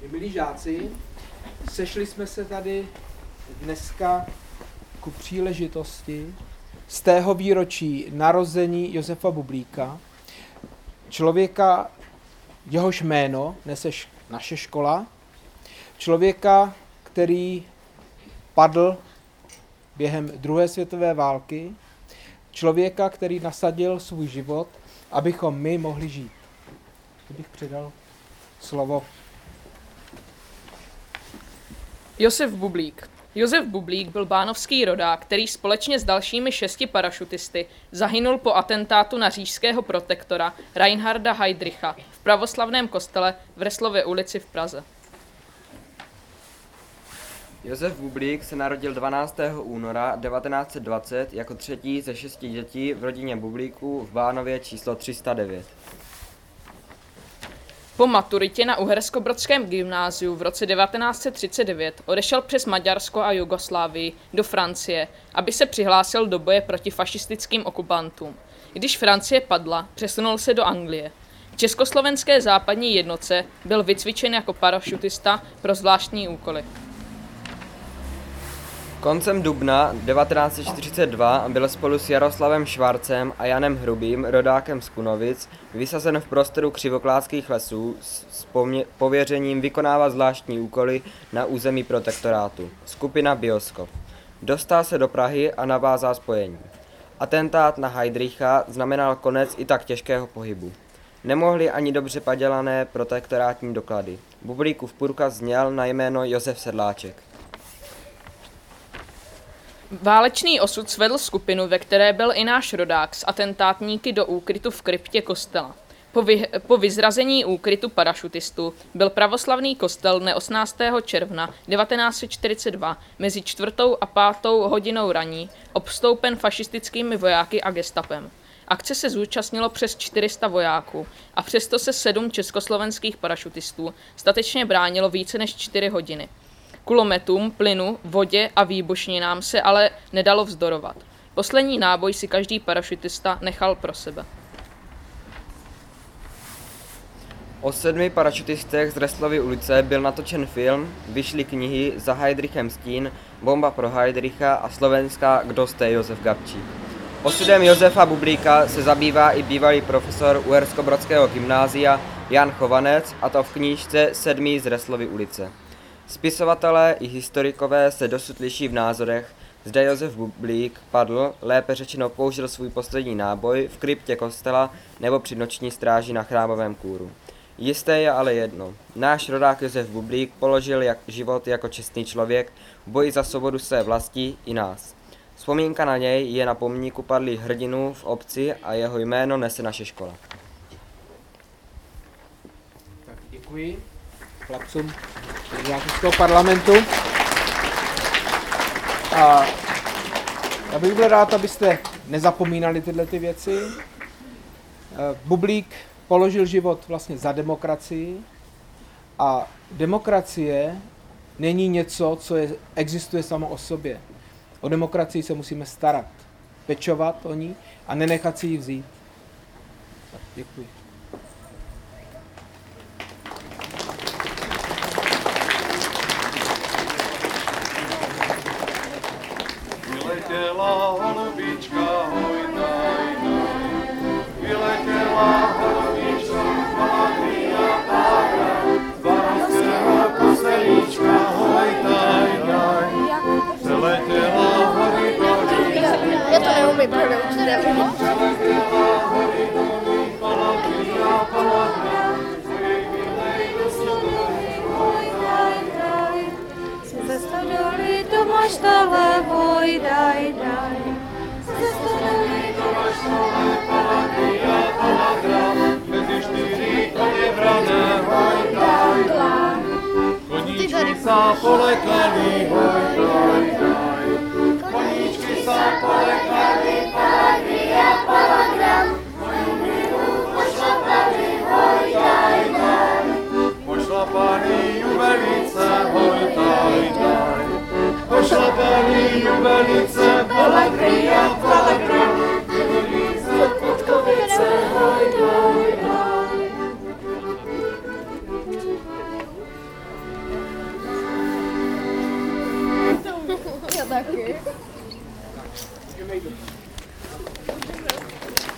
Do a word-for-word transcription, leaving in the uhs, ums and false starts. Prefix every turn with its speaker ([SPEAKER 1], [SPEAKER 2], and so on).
[SPEAKER 1] Milí žáci, sešli jsme se tady dneska ku příležitosti z tého výročí narození Josefa Bublíka, člověka, jehož jméno nese naše škola, člověka, který padl během druhé světové války, člověka, který nasadil svůj život, abychom my mohli žít. Kdybych předal slovo.
[SPEAKER 2] Josef Bublík. Josef Bublík byl bánovský rodák, který společně s dalšími šesti parašutisty zahynul po atentátu na říšského protektora Reinharda Heydricha v pravoslavném kostele v Resslově ulici v Praze.
[SPEAKER 3] Josef Bublík se narodil dvanáctého února devatenáct set dvacet jako třetí ze šesti dětí v rodině Bublíků v Bánově číslo tři sta devět.
[SPEAKER 2] Po maturitě na Uherskobrodském gymnáziu v roce devatenáct set třicet devět odešel přes Maďarsko a Jugoslávii do Francie, aby se přihlásil do boje proti fašistickým okupantům. Když Francie padla, přesunul se do Anglie. V československé západní jednotce byl vycvičen jako parašutista pro zvláštní úkoly.
[SPEAKER 3] Koncem dubna devatenáct set čtyřicet dva byl spolu s Jaroslavem Švarcem a Janem Hrubým, rodákem z Kunovic, vysazen v prostoru Křivoklátských lesů s pověřením vykonávat zvláštní úkoly na území protektorátu. Skupina Bioskop. Dostal se do Prahy a navázal spojení. Atentát na Heydricha znamenal konec i tak těžkého pohybu. Nemohli ani dobře padělané protektorátní doklady. Bublíkův průkaz zněl na jméno Josef Sedláček.
[SPEAKER 2] Válečný osud svedl skupinu, ve které byl i náš rodák, s atentátníky do úkrytu v kryptě kostela. Po, vy, po vyzrazení úkrytu parašutistů byl pravoslavný kostel dne osmnáctého června devatenáct set čtyřicet dva mezi čtvrtou a pátou hodinou raní obstoupen fašistickými vojáky a gestapem. Akce se zúčastnilo přes čtyři sta vojáků a přesto se sedm československých parašutistů statečně bránilo více než čtyři hodiny. Kulometům, plynu, vodě a výbušninám se ale nedalo vzdorovat. Poslední náboj si každý parašutista nechal pro sebe.
[SPEAKER 3] O sedmi parašutistech z Resslovy ulice byl natočen film, vyšly knihy Za Heydrichem stín, Bomba pro Heydricha a slovenská Kdo jste Josef Gabčík. Osudem Josefa Bublíka se zabývá i bývalý profesor Uherskobrodského gymnázia Jan Chovanec, a to v knížce Sedmý z Resslovy ulice. Spisovatelé i historikové se dosud liší v názorech, zda Josef Bublík padl, lépe řečeno použil svůj poslední náboj v kryptě kostela nebo při noční stráži na Chrámovém kůru. Jisté je ale jedno. Náš rodák Josef Bublík položil jak život jako čestný člověk v boji za svobodu své vlasti i nás. Vzpomínka na něj je na pomníku padlých hrdinů v obci a jeho jméno nese naše škola.
[SPEAKER 1] Tak děkuji chlapcům Žákovského parlamentu. A já bych byl rád, abyste nezapomínali tyhle ty věci. Bublík položil život vlastně za demokracii a demokracie není něco, co je, existuje samo o sobě. O demokracii se musíme starat, pečovat o ní a nenechat si ji vzít. Tak, děkuji.
[SPEAKER 4] Vyletěla holubička, hoj, daj, daj. Vyletěla holubička, Maria Pára. Dvanáctého kostelíčka, hoj, daj, daj. Přeletěla hory doly.
[SPEAKER 5] Já to neumím, protože určitě nevím.
[SPEAKER 4] Přeletěla hory doly, Maria Pára.
[SPEAKER 5] Ze stodoly do maštale, hoj, daj, daj. Ze stodoly do maštale,
[SPEAKER 4] Maria Pára. Mezi čtyři koně vrané, hoj, daj, daj. Koníčky sa polekali, hoj, daj, daj. Koníčky sa polekali, Maria Pára. Moju milu pošlapali, hoj, daj, daj. Pošlapali juvelice, hoj, daj, daj. Pošlapali juvelice, Maria Pára. Juvelice, podkovice, hoj, daj, daj.
[SPEAKER 1] Můžeme jít do-